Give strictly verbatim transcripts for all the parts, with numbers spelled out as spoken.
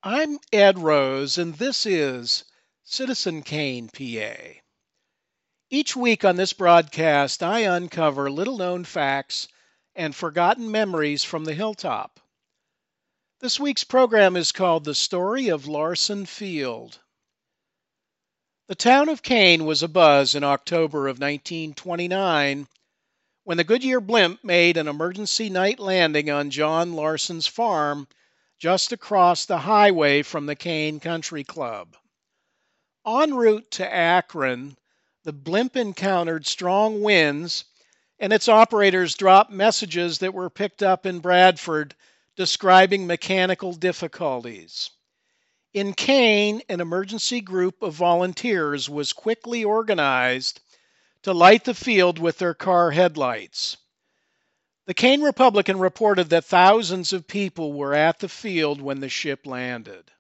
I'm Ed Rose, and this is Citizen Kane, P A. Each week on this broadcast, I uncover little known facts and forgotten memories from the hilltop. This week's program is called The Story of Larson Field. The town of Kane was abuzz in October of nineteen twenty-nine when the Goodyear blimp made an emergency night landing on John Larson's farm just across the highway from the Kane Country Club. En route to Akron, the blimp encountered strong winds, and its operators dropped messages that were picked up in Bradford describing mechanical difficulties. In Kane, an emergency group of volunteers was quickly organized to light the field with their car headlights. The Kane Republican reported that thousands of people were at the field when the ship landed.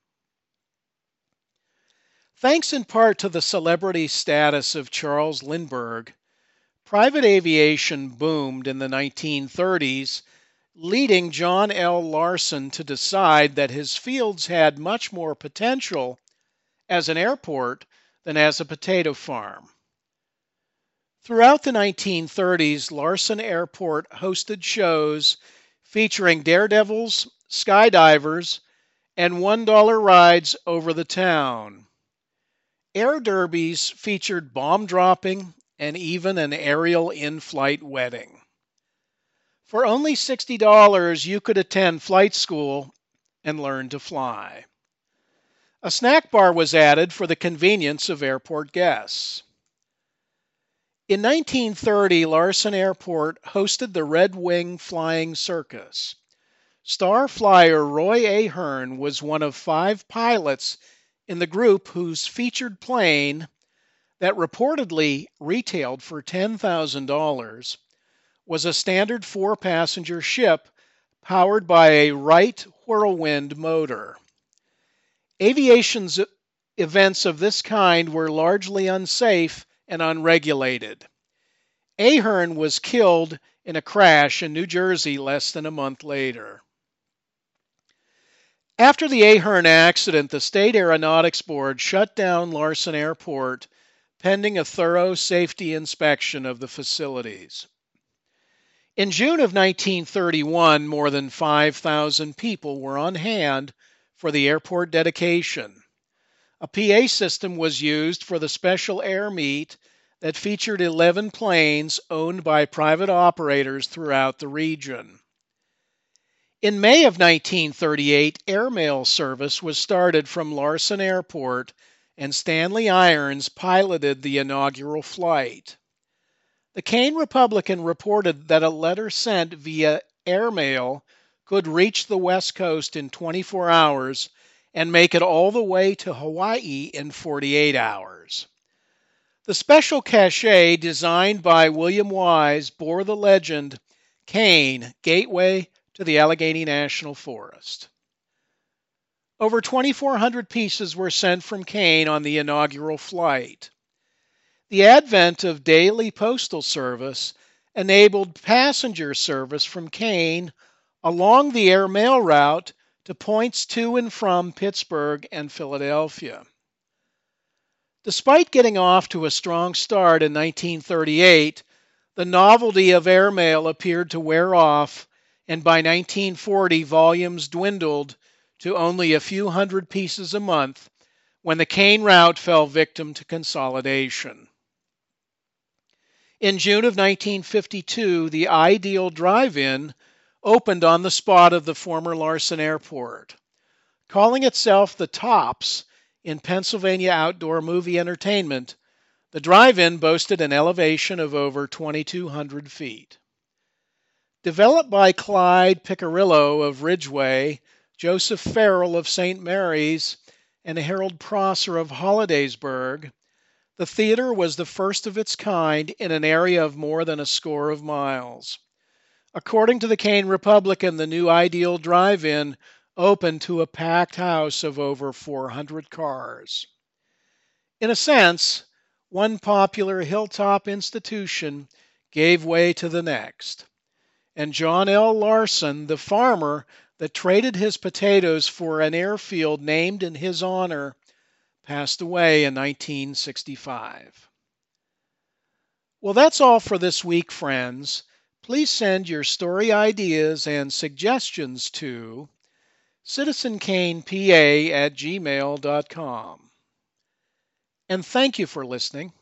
Thanks in part to the celebrity status of Charles Lindbergh, private aviation boomed in the nineteen thirties, leading John L. Larson to decide that his fields had much more potential as an airport than as a potato farm. Throughout the nineteen thirties, Larson Airport hosted shows featuring daredevils, skydivers, and one dollar rides over the town. Air derbies featured bomb dropping and even an aerial in-flight wedding. For only sixty dollars, you could attend flight school and learn to fly. A snack bar was added for the convenience of airport guests. In nineteen thirty, Larson Airport hosted the Red Wing Flying Circus. Star flyer Roy Ahern was one of five pilots in the group whose featured plane, that reportedly retailed for ten thousand dollars, was a standard four-passenger ship powered by a Wright Whirlwind motor. Aviation's events of this kind were largely unsafe and unregulated. Ahern was killed in a crash in New Jersey less than a month later. After the Ahern accident, the State Aeronautics Board shut down Larson Airport pending a thorough safety inspection of the facilities. In June of nineteen thirty-one, more than five thousand people were on hand for the airport dedication. A P A system was used for the special air meet that featured eleven planes owned by private operators throughout the region. In May of nineteen thirty-eight, airmail service was started from Larson Airport, and Stanley Irons piloted the inaugural flight. The Kane Republican reported that a letter sent via airmail could reach the West Coast in twenty-four hours and make it all the way to Hawaii in forty-eight hours. The special cachet designed by William Wise bore the legend, Kane, Gateway to the Allegheny National Forest. Over twenty-four hundred pieces were sent from Kane on the inaugural flight. The advent of daily postal service enabled passenger service from Kane along the airmail route to points to and from Pittsburgh and Philadelphia. Despite getting off to a strong start in nineteen thirty-eight, the novelty of airmail appeared to wear off, and by nineteen forty volumes dwindled to only a few hundred pieces a month when the Kane route fell victim to consolidation. In June of nineteen fifty-two, the Ideal Drive-In opened on the spot of the former Larson Airport. Calling itself the Tops in Pennsylvania outdoor movie entertainment, the drive-in boasted an elevation of over twenty-two hundred feet. Developed by Clyde Picarillo of Ridgeway, Joseph Farrell of Saint Mary's, and Harold Prosser of Hollidaysburg, the theater was the first of its kind in an area of more than a score of miles. According to the Kane Republican, the new Ideal Drive-In opened to a packed house of over four hundred cars. In a sense, one popular hilltop institution gave way to the next, and John L. Larson, the farmer, that traded his potatoes for an airfield named in his honor passed away in nineteen sixty-five. Well, that's all for this week, friends. Please send your story ideas and suggestions to citizenkanepa at gmail dot com. And thank you for listening.